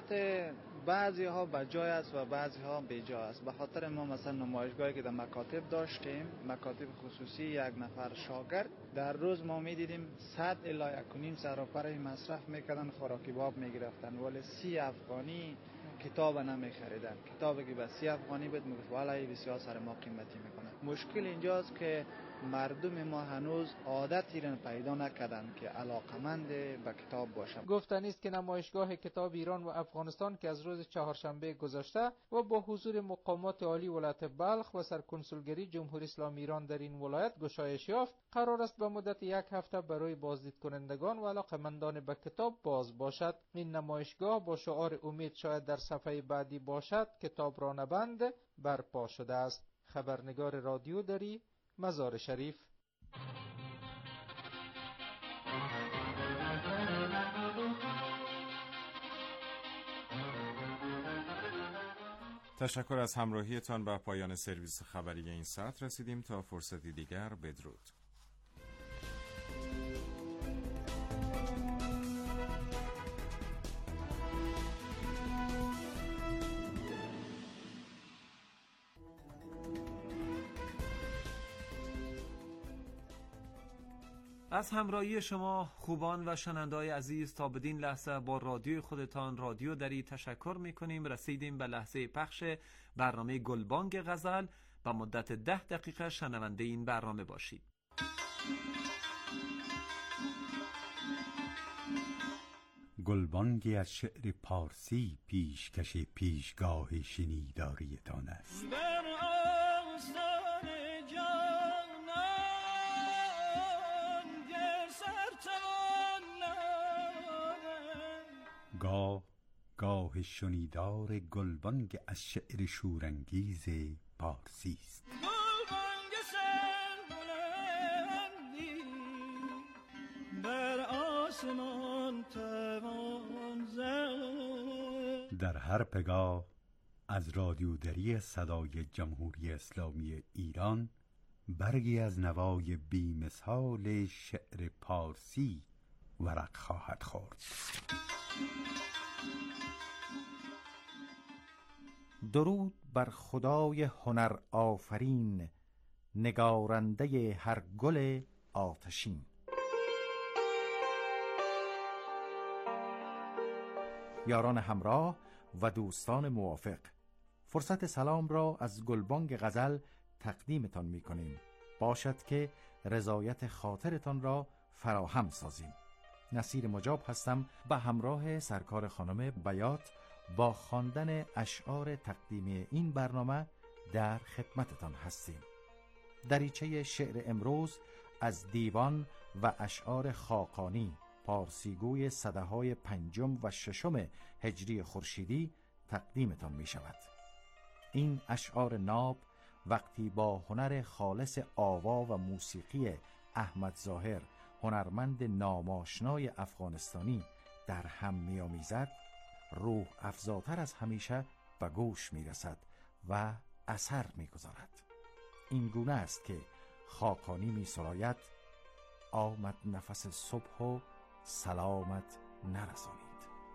بعضی ها بجای است و بعضی ها بیجا است. به خاطر ما مثلا نمایشگاهی که در مکاتب داشتیم، مکاتب خصوصی، یک نفر شاگرد در روز ما میدیدیم صد الی یک و نیم سر و پر مصرف میکردن، خوراکی باب میگرفتن، ولی سی افغانی کتاب نمی خریدن. کتابی که به سی افغانی بود میگفت ولی بسیار سر ما قیمتی میکنن. مشکل اینجاست که مردم ما هنوز عادتی را پیدا نکردن که علاقمند به کتاب باشن. گفتنی است که نمایشگاه کتاب ایران و افغانستان که از روز چهارشنبه گذشته و با حضور مقامات عالی ولایت بلخ و سرکنسولگری جمهوری اسلامی ایران در این ولایت گشایش یافت، قرار است به مدت یک هفته برای بازدید کنندگان و علاقمندان به کتاب باز باشد. این نمایشگاه با شعار امید شاید در صفحه بعدی باشد کتاب را نبند برپا شده است. خبرنگار رادیو دری، مزار شریف. تشکر از همراهیتان. به پایان سرویس خبری این ساعت رسیدیم. تا فرصتی دیگر، بدرود. از همراهی شما خوبان و شنونده‌های عزیز تا بدین لحظه با رادیوی خودتان رادیو دری تشکر می‌کنیم. رسیدیم به لحظه پخش برنامه گلبانگ غزل. با مدت ده دقیقه شنونده این برنامه باشید. گلبانگی از شعر پارسی پیشکش پیشگاه شنیداریتان است. گاه گاه شنیدار گلبانگ از شعر شورانگیز پارسی است. در هر پگاه از رادیودری صدای جمهوری اسلامی ایران برگی از نوای بی‌مثال شعر پارسی ورق خواهد خورد. درود بر خدای هنر آفرین، نگارنده هر گل آتشین. یاران همراه و دوستان موافق، فرصت سلام را از گلبانگ غزل تقدیمتان می کنیم. باشد که رضایت خاطرتان را فراهم سازیم. نصیر مجاب هستم به همراه سرکار خانم بیات با خواندن اشعار تقدیمی این برنامه در خدمتتان هستیم. دریچه شعر امروز از دیوان و اشعار خاقانی، پارسیگوی سده‌های پنجم و ششم هجری خورشیدی تقدیمتان می شود. این اشعار ناب وقتی با هنر خالص آوا و موسیقی احمد ظاهر، هنرمند ناماشنای افغانستانی، در هم می آمیزد، روح افزاتر از همیشه به گوش می رسد و اثر می گذارد. این گونه است که خاقانی می سراید: آمد نفس صبح و سلامت نرسانید.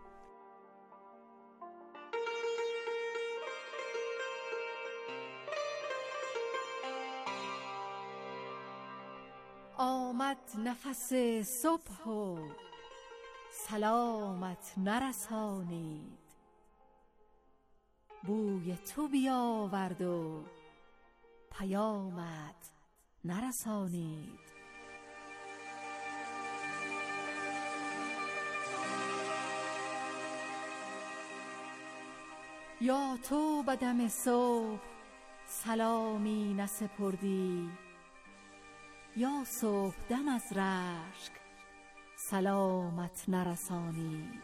آمد نفس صبح و سلامت نرسانید، بوی تو بیاورد و پیامت نرسانید. یا تو به دم صبح سلامی نسپردی، یا صبح دم از رشک سلامت نرسانید.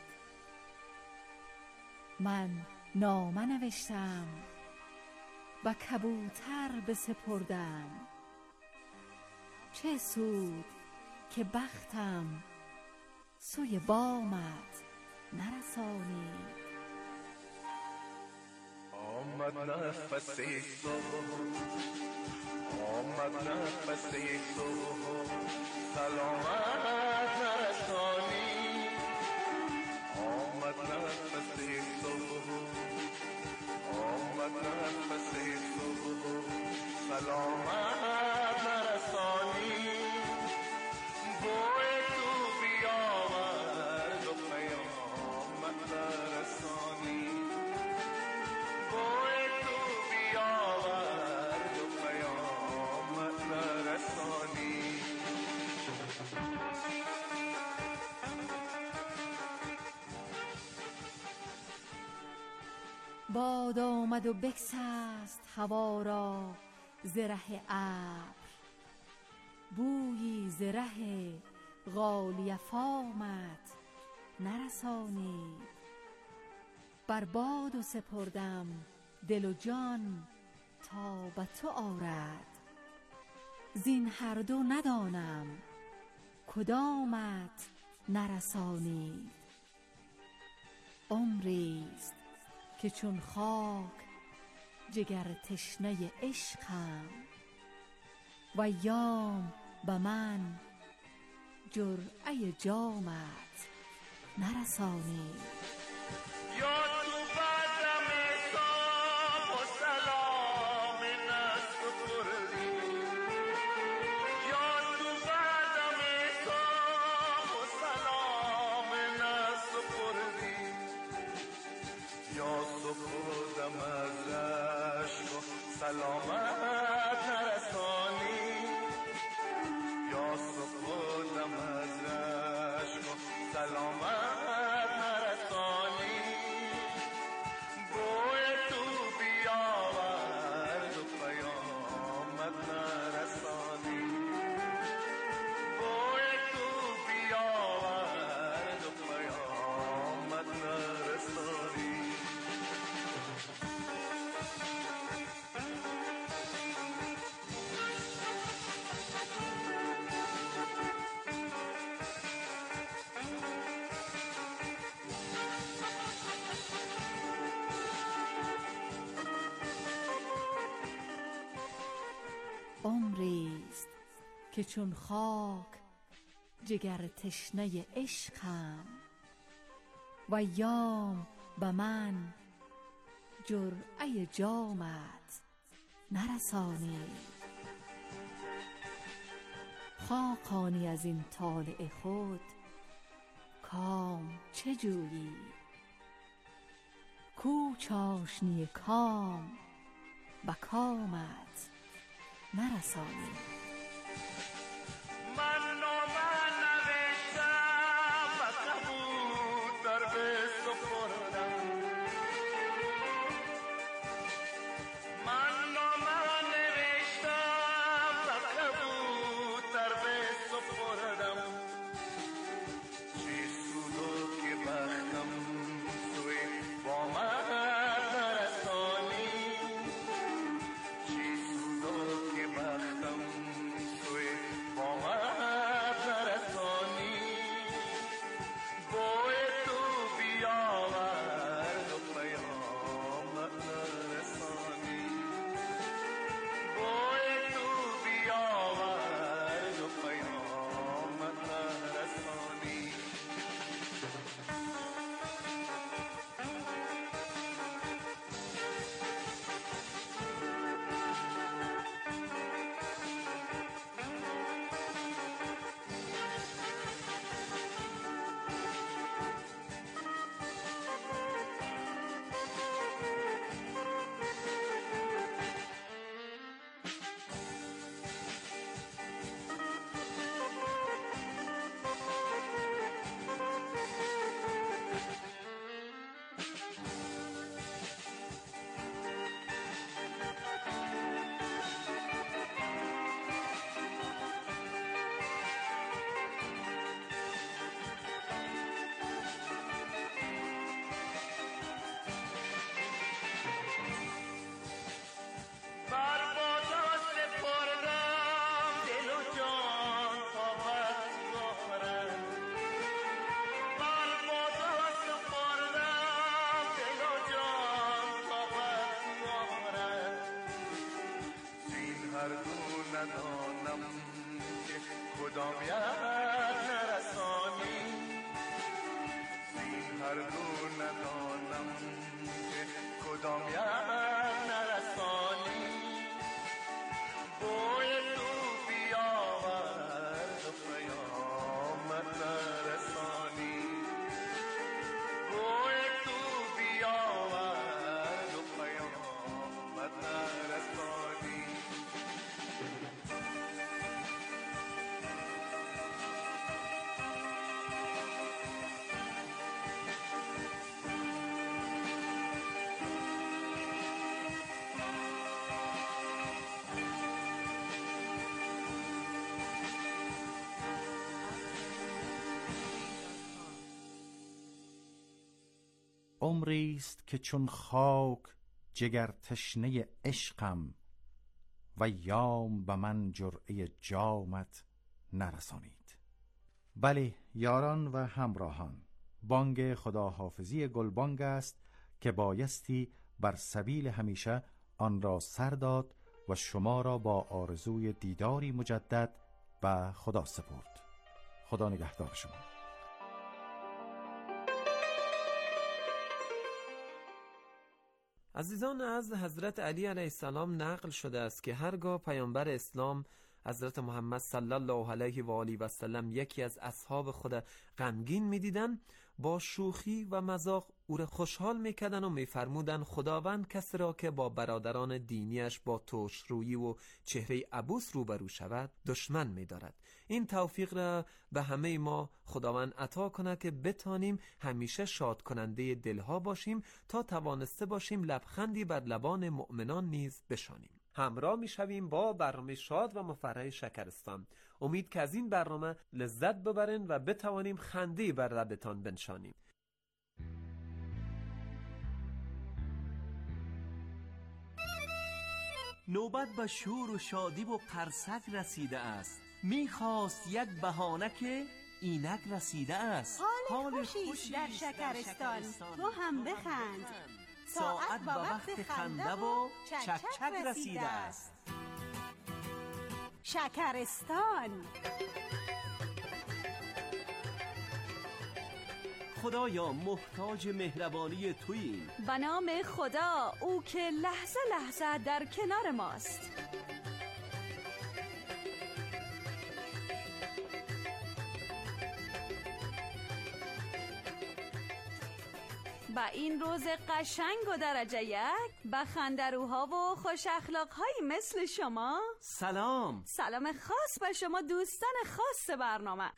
من نامه نوشتم به کبوتر بسپردم، چه سود که بختم سوی بامت نرسانید. آمد نفس صبح، آمد نفس صبح، سلامت نرسانی. آمد نفس صبح، آمد نفس صبح، سلامت نرسانی. بوی تو بیاورد و پیامت نرسانی. بوی تو بیاورد و پیامت نرسانی. باد آمد و بکسست هوا را ز ره ابر، بویی ز ره غالیه فامت نرسانید. بر باد و سپردم دل و جان تا به تو آرد، زین هر دو ندانم کدامت نرسانید. عمریست که چون خاک جگر تشنه عشقم، و ایام به من جرعه جامت نرسانید. یا تو بدم صبح و سلام نسپردی، یا تو بدم صبح و سلام نسپردی. یا سپردم از عشق و سلامت نرسانی. یا سپردم از عشق و سلامت نرسانی. بوی تو بیاورد و پیامت نرسانی. بوی تو بیاورد و پیامت نرسانی. که چون خاک جگر تشنه عشقم و یام به من جرعه جامت نرسانی. خاقانی از این طالع خود کام چه جویی؟ کو چاشنی کام به کامت نرسانی. من نامه نوشتم و کبوتر به سپردم. من نامه نوشتم و کبوتر به سپردم. چه سودو که بختم سوی با من نرسانی. چه سودو که بختم سوی با من نرسانی. بوی تو بیاورد و پیامت نرسانی. بوی تو بیاورد و پیامت نرسانی. بر بادا سپردم دل و جان تا بس ظهرم. بر بادا سپردم دل و جان تا بس ظهرم. زین هر دو ندانم که کدام یک نرسانی. زین هر دو ندانم که کدام یک نرسانی. بوی تو بیاورد و پیامت نرسانی. بوی تو بیاورد و پیامت نرسانی. عمریست که چون خاک جگر تشنه عشقم و یام به من جرعه جامت نرسانید. بله یاران و همراهان، بانگ خداحافظی گلبانگ است که بایستی بر سبیل همیشه آن را سر داد و شما را با آرزوی دیداری مجدد به خدا سپرد. خدا نگهدار شما. عزیزان، از حضرت علی علیه السلام نقل شده است که هرگاه پیامبر اسلام حضرت محمد صلی الله علیه و آله و سلم یکی از اصحاب خود غمگین می‌دیدند، با شوخی و مذاق او را خوشحال می‌کردند و می‌فرمودند خداوند کسی را که با برادران دینیش با ترش‌رویی و چهره عبوس روبرو شود دشمن می‌دارد. این توفیق را به همه ما خداوند عطا کند که بتانیم همیشه شاد کننده دلها باشیم تا توانسته باشیم لبخندی بر لبان مؤمنان نیز بشانیم. همراه میشویم با برنامه شاد و مفرح شکرستان. امید که از این برنامه لذت ببرین و بتوانیم خنده بر لبتان بنشانیم. نوبت به شور و شادی و قرصک رسیده است. میخواست یک بهانه که اینک رسیده است. حال خوشی در شکرستان، تو هم بخند. ساعت به وقت خنده و چک چک رسیده است. شکرستان. خدایا محتاج مهربانی توییم. به نام خدا، او که لحظه لحظه در کنار ماست. با این روز قشنگ و درجه یک، به خندروها و خوش اخلاقهایی مثل شما سلام. سلام خاص به شما دوستان خاص برنامه.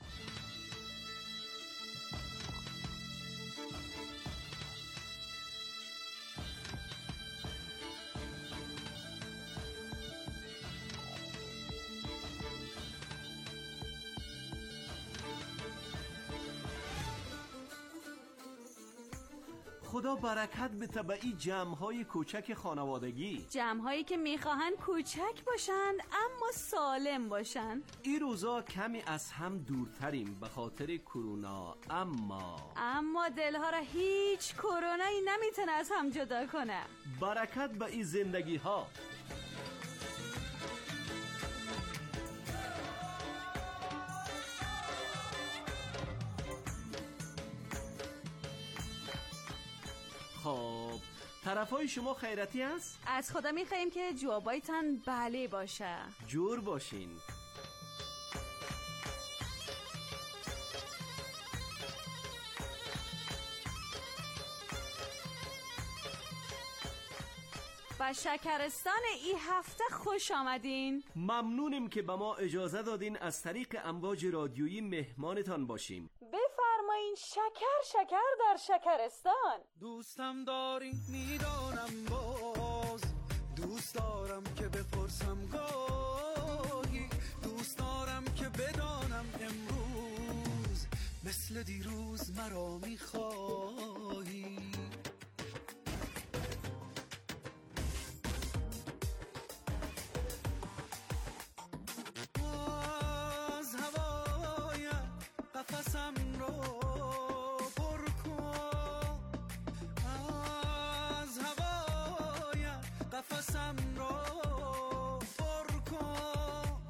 خدا برکت به طبعی جمع‌های کوچک خانوادگی، جمع‌هایی که میخواهند کوچک باشند اما سالم باشند. این روزا کمی از هم دورتریم به خاطر کرونا، اما اما دلها را هیچ کرونایی نمیتونه از هم جدا کنه. برکت به این زندگی ها. خب طرفای شما خیرتی هست؟ از خدا میخواییم که جوابایتان بله باشه. جور باشین. با شکرستان ای هفته خوش آمدین. ممنونیم که به ما اجازه دادین از طریق امواج رادیویی مهمانتان باشیم. بفرمایین شکر شکر در شکرستان. دوستم داری میدانم باز، دوست دارم که بپرسم گاهی، دوست دارم که بدانم امروز مثل دیروز مرا میخواهی. از هوایم قفسم رو پر کن، از هوایم قفسم رو پر کن.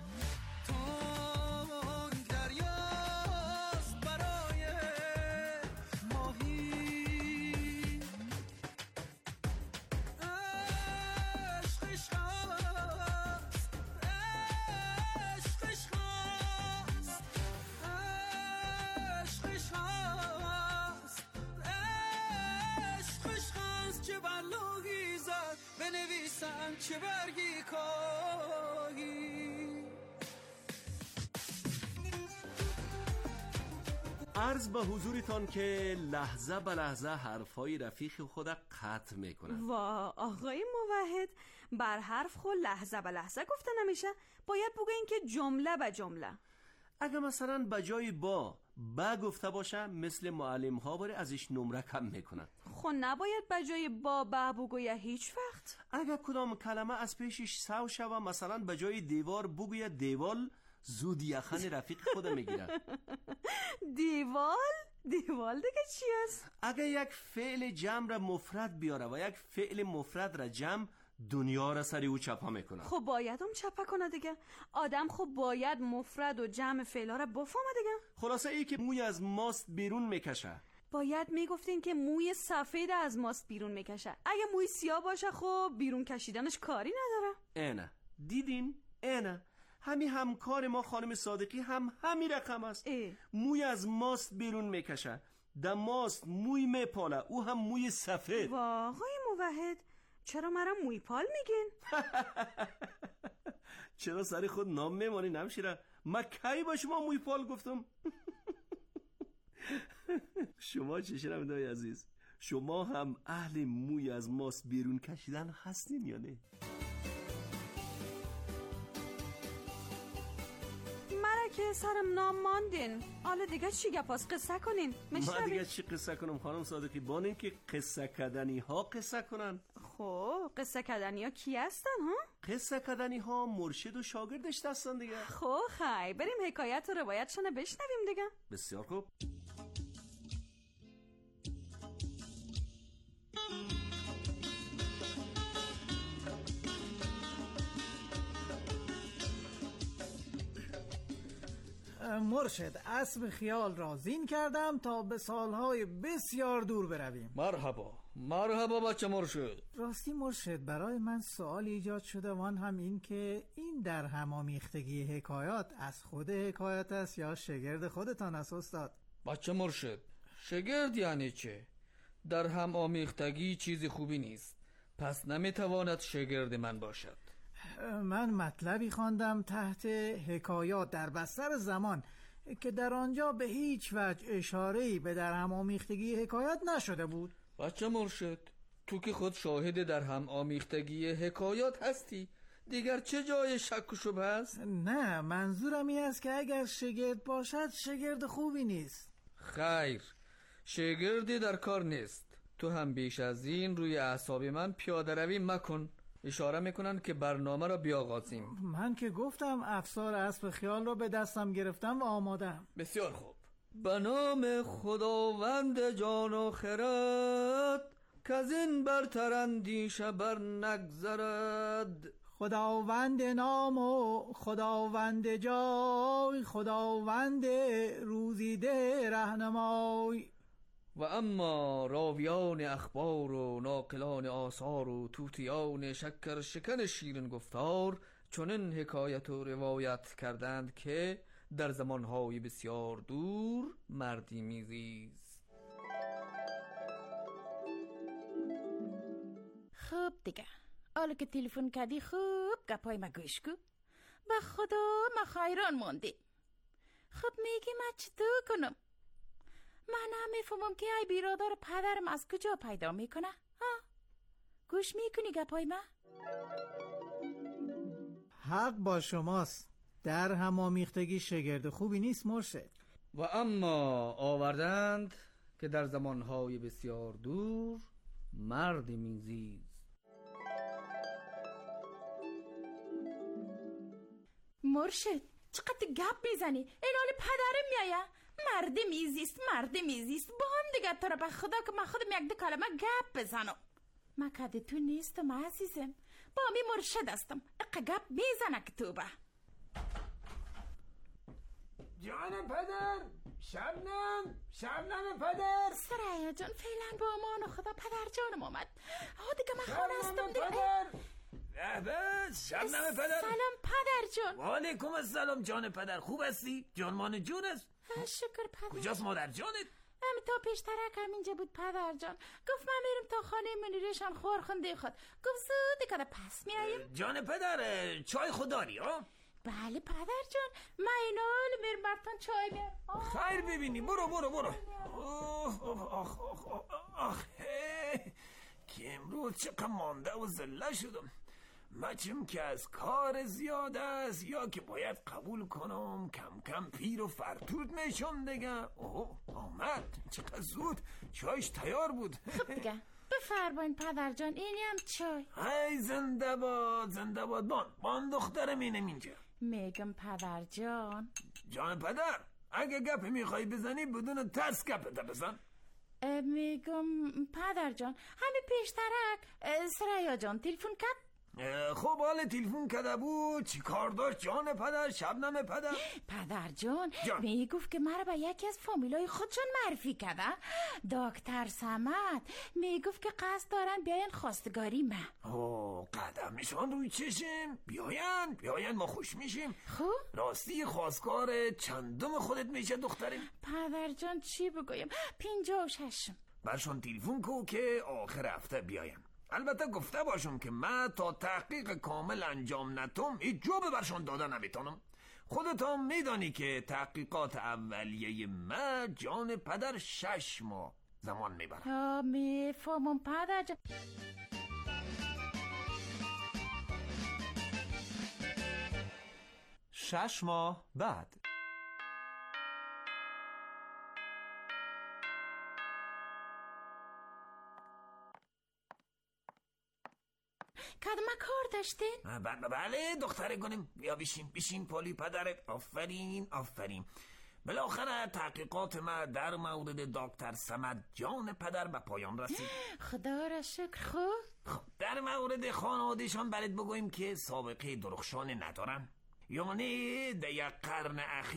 تنگ دریاست برای ماهی، عشقش هست، عشقش هست، عشقش هست، عشقش هست. چه بلایی زد بنویسم چه برگی کاهی. عرض به حضورتان که لحظه به لحظه حرفای رفیق خود قطع میکنم. وا آقای موحد، بر حرف خود لحظه به لحظه گفته نمیشه، باید بگوین که جمله به جمله. اگه مثلا به جای با با گفته باشم مثل معلم ها باره ازش نمره کم میکنن. خب نباید به جای با با بگویه هیچ وقت. اگه کدام کلمه از پیشش سو شوه، مثلا به جای دیوار بگویه دیوال، زود یخن رفیق خود میگیره. دیوال؟ دیوال دیگه چی است؟ اگه یک فعل جمع را مفرد بیاره و یک فعل مفرد را جمع، دنیا را سری او چپا میکنه. خب باید هم چپا کنه دیگه. آدم خب باید مفرد و جمع فعلا را بفهمه دیگه. خلاصه ای که موی از ماست بیرون میکشه. باید میگفتین که موی سفید از ماست بیرون میکشه. اگه موی سیاه باشه خب بیرون کشیدنش کاری نداره. اینه دیدین؟ اینه همی همکار ما خانم صادقی هم همی رقم است. اه. موی از ماست بیرون میکشه، در ماست موی میپاله، او هم موی سفید. واقعی موحد، چرا مرا موی پال میگین؟ چرا سری خود نام میمانی نمشیره؟ من کی با شما موی پال گفتم؟ شما چه شنونده‌های عزیز، شما هم اهل موی از ماست بیرون کشیدن هستین یا نه؟ که سرم نام ماندین. حالا دیگه چی گپاس قصه کنین؟ من دیگه چی قصه کنم خانم صادقی؟ بانین که قصه کردنی ها قصه کنن. خب قصه کردنی ها کی هستن ها؟ قصه کردنی ها مرشد و شاگردش هستن دیگه. خب خی بریم حکایت و روایتشون بشنویم دیگه. بسیار خوب. مرشد، اسب خیال را زین کردم تا به سالهای بسیار دور برویم. مرحبا مرحبا بچه مرشد. راستی مرشد، برای من سوال ایجاد شده وان هم این که این در هم آمیختگی حکایات از خود حکایت است یا شگرد خودتان است استاد؟ بچه مرشد، شگرد یعنی چه؟ در هم آمیختگی چیزی خوبی نیست، پس نمیتواند شگرد من باشد. من مطلبی خواندم تحت حکایات در بستر زمان که در آنجا به هیچ وجه اشاره‌ای به در هم آمیختگی حکایات نشده بود. بچه مرشد، تو که خود شاهد در هم آمیختگی حکایات هستی، دیگر چه جای شک و شبهه است؟ نه، منظورم این است که اگر شگرد باشد شگرد خوبی نیست. خیر، شگردی در کار نیست. تو هم بیش از این روی اعصاب من پیاده روی مکن. اشاره میکنن که برنامه را بیاغازیم. من که گفتم افسار اسب خیال را به دستم گرفتم و آمادم. بسیار خوب. به نام خداوند جان و خرد که از این برتر اندیشه بر نگذرد. خداوند نام و خداوند جای، خداوند روزیده رهنمای. و اما راویان اخبار و ناقلان آثار و توتیان شکر شکن شیرین گفتار چنین حکایت و روایت کردند که در زمانهای بسیار دور مردی میزیست. خب دیگه، حالا که تلفن کردی خوب گپای ما گوش کن. به خدا ما خیران موندی. خب میگی من چطور کنم؟ من نمیفهمم که ای بیرادر پدرم از کجا پیدا میکنه؟ ها؟ گوش میکنی گپای من؟ حق با شماست، در هم آمیختگی شگرد خوبی نیست مرشد. و اما آوردند که در زمانهای بسیار دور مردی میزیست. مرشد، چقدر گپ میزنی؟ این حال پدرم میایه؟ مرد میزیست مرد میزیست با هم دیگه. تو را به خدا که من خودم یک دو کلمه گپ بزنم. من کده تو نیستم عزیزم، با می مرشد هستم. اقا گپ میزنه که تو به جان پدر، شبنم شبنم پدر. سریا جان فعلا با امان خدا. پدر جانم آمد. ها دیگه من خانه هستم دیگه. بس شبنم پدر. سلام پدر جان. و علیکم السلام جان پدر. خوب هستی؟ جانمان جون است؟ شکر پدر. کجاست مادر جانت؟ امی تا پیشترک همینجا بود پدر جان. گفت من میرم تا خانه منیرشان خور خونده خود. گفت زودی که پس میاییم. جان پدر چای خود داری ها؟ بله پدر جان، من اینال میرم برتان چای میارم. خیر ببینی، برو برو برو. آخ آخ آخ آخ که امروز چقدر مانده و زله شدم. مچم که از کار زیاد است یا که باید قبول کنم کم کم پیر و فرتود میشم دیگه. اوه آمد، چقدر زود چایش تیار بود. خب دیگه بفرمایین پدر جان، اینی هم چای. ای زنده باد زنده باد. بان بان دخترم اینم اینجا. میگم پدر جان. جان پدر، اگه گپ میخوای بزنی بدون ترس گپت بزن. میگم پدر جان، همین پیشترک سریا جان تلفن کرد. خب حال تلفن کرده بود چی کار داشت جان پدر؟ شبنم پدر پدر جان, جان. می گفت که مرا به یکی از فامیلای خودشون معرفی کرده. دکتر صمد می گفت که قصد دارن بیاین خواستگاری من. اوه قدمشان روی چشم. بیاین بیاین ما خوش میشیم. خب راستی خواستگار چندم خودت میشه دخترم؟ پدر جان چی بگویم، پینجا و ششم. برشان تلفن کو که آخر هفته بیاین. البته گفته باشم که من تا تحقیق کامل انجام نتم هیچ جواب برشان داده نمیتونم. خودت هم میدانی که تحقیقات اولیه من جان پدر شش ماه زمان میبره. ها میفهمم پدر جان. شش ماه بعد. کدوم کار داشتین؟ بله دختره گونم، بیا بشین بشین پالی پدرت. آفرین آفرین. بالاخره تحقیقات ما در مورد دکتر صمد جان پدر به پایان رسید. خدا را شکر. خوب خب در مورد خانوادهشان برات بگویم که سابقه درخشان ندارن، یعنی در یک قرن اخیر